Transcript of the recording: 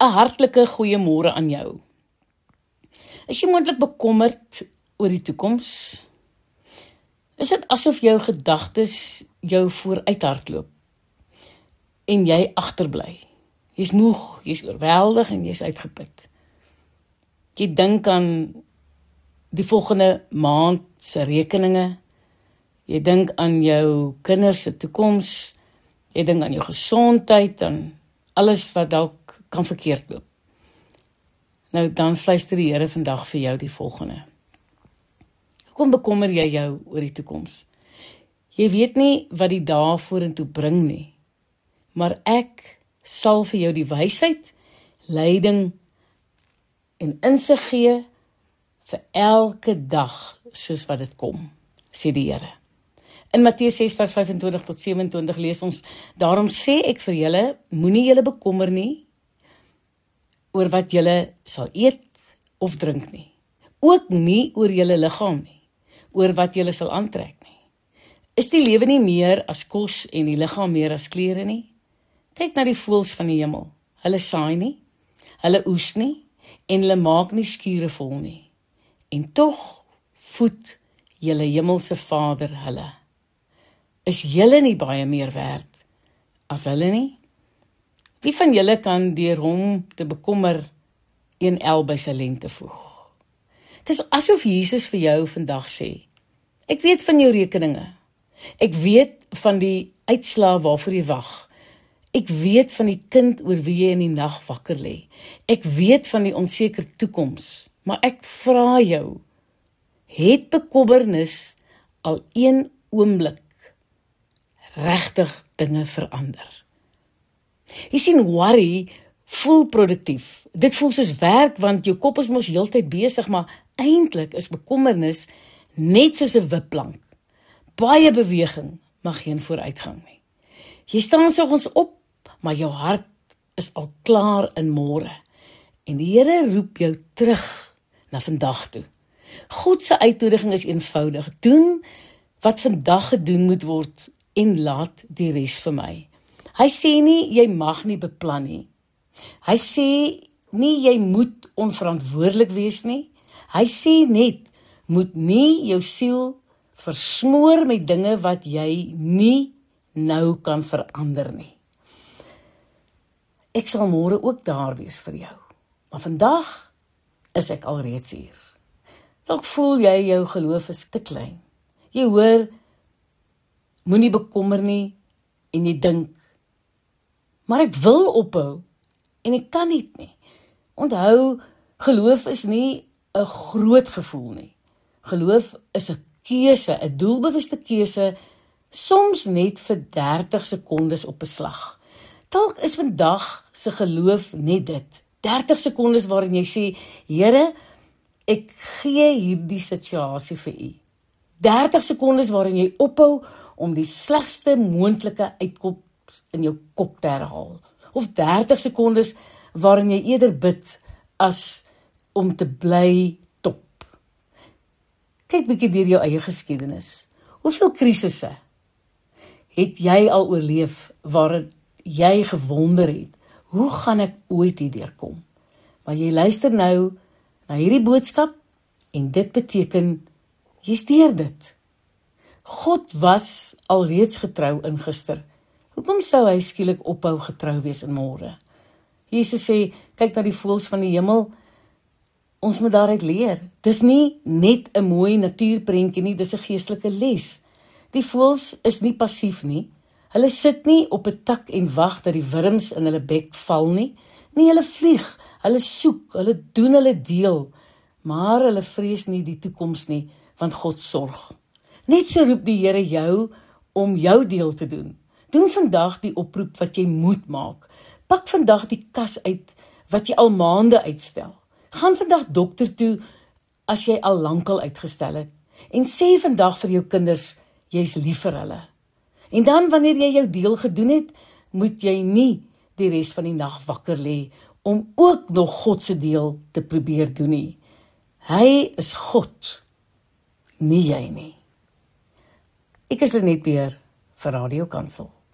'n hartlike goeiemôre aan jou. Is jy moontlik bekommerd oor die toekoms? Is dit asof jou gedagtes jou vooruit hardloop en jy agterbly? Jy's moeg, jy's oorweldig en jy's uitgeput. Jy dink aan die volgende maand se rekeninge, jy dink aan jou kinders se toekoms, jy dink aan jou gesondheid, aan alles wat dalk kan verkeerd loop. Nou dan fluister die Here vandag vir jou die volgende. Hoekom bekommer jy jou oor die toekoms? Jy weet nie wat die dae vorentoe bring nie, maar ek sal vir jou die wysheid, leiding en insig gee vir elke dag soos wat dit kom, sê die Here. In Matteus 6 vers 25 tot 27 lees ons, daarom sê ek vir julle, moenie julle bekommer nie oor wat julle sal eet of drink nie. Ook nie oor julle liggaam nie, oor wat julle sal aantrek nie. Is die lewe nie meer as kos en die liggaam meer as klere nie? Kyk na die voëls van die hemel. Hulle saai nie, hulle oes nie en hulle maak nie skure vol nie. En tog voed julle hemelse Vader hulle. Is julle nie baie meer werd as hulle nie? Wie van julle kan deur hom te bekommer een el by sy lengte voeg? Het is asof Jesus vir jou vandag sê, ek weet van jou rekeninge, ek weet van die uitslae waarvoor jy wag, ek weet van die kind oor wie jy in die nag wakker lê, ek weet van die onseker toekoms, maar ek vra jou, het bekommernis al een oomblik regtig dinge verander? Jy sien, worry voel produktief. Dit voel soos werk, want jou kop is mos heeltyd besig, maar eintlik is bekommernis net soos 'n wipplank. Baie beweging, maar geen vooruitgang nie. Jy staan soggens op, maar jou hart is al klaar in môre. En die Here roep jou terug na vandag toe. God se uitnodiging is eenvoudig. Doen wat vandag gedoen moet word en laat die res vir my. Hy sê nie, jy mag nie beplan nie. Hy sê nie, jy moet onverantwoordelik wees nie. Hy sê net, moet nie jou siel versmoor met dinge wat jy nie nou kan verander nie. Ek sal môre ook daar wees vir jou. Maar vandag is ek alreeds hier. Dalk voel jy jou geloof is te klein. Jy hoor, moenie bekommer nie en jy dink, maar ek wil ophou en ek kan nie. Onthou, geloof is nie 'n groot gevoel nie. Geloof is 'n keuse, 'n doelbewuste keuse, soms net vir 30 sekondes op 'n slag. Dalk is vandag se geloof net dit. 30 sekondes waarin jy sê, Here, ek gee hierdie situasie vir U. 30 sekondes waarin jy ophou om die slegste moontlike uitkoms in jou kop te herhaal. Of 30 sekondes waarin jy eerder bid as om te bly top. Kyk bietjie deur jou eie geskiedenis. Hoeveel krisisse het jy al oorleef waarin jy gewonder het, hoe gaan ek ooit hierdeur kom? Maar jy luister nou na hierdie boodskap en dit beteken, jy's deur dit. God was alreeds getrou in gister. Hoekom sou hy skielik ophou getrou wees in môre? Jesus sê, kyk na die voëls van die hemel, ons moet daaruit leer. Dis nie net 'n mooi natuurprentjie nie, dis 'n geestelike les. Die voëls is nie passief nie. Hulle sit nie op 'n tak en wag dat die wurms in hulle bek val nie. Nee, hulle vlieg, hulle soek, hulle doen hulle deel, maar hulle vrees nie die toekoms nie, want God sorg. Net so roep die Here jou om jou deel te doen. Doen vandag die oproep wat jy moet maak. Pak vandag die kas uit wat jy al maande uitstel. Gaan vandag dokter toe as jy al lankal uitgestel het. En sê vandag vir jou kinders, jy's lief vir hulle. En dan wanneer jy jou deel gedoen het, moet jy nie die res van die nag wakker lê om ook nog God se deel te probeer doen nie. Hy is God, nie jy nie. Ek is Lenet Beer vir Radio Kansel.